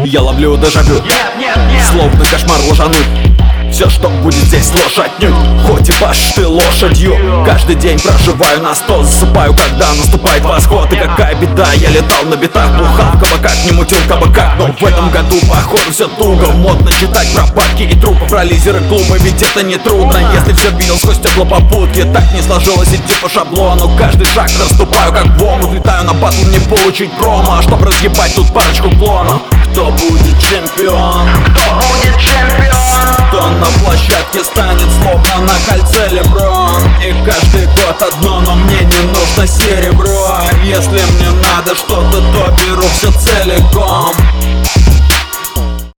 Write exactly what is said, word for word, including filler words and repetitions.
Я ловлю дежавю, словно кошмар ложануть. Все, что будет здесь, ложь отнюдь. Хоть и башь ты лошадью. Каждый день проживаю на сто, засыпаю, когда наступает восход. И какая беда, я летал на битах, бухал в кабаках, не мутил кабаках. Но в этом году, походу, все туго. Модно читать про бабки и трупы, про лизеры, клубы, ведь это не трудно. Если все видел сквозь стекла попутки, так не сложилось идти по шаблону. Каждый шаг расступаю, как в омут. Летаю на батл, не получить промо, чтоб разъебать тут парочку клонов. Кто будет чемпион? Кто будет чемпион? Кто на площадке станет словно на кольце Леброн? И каждый год одно, но мне не нужно серебро. Если мне надо что-то, то беру все целиком.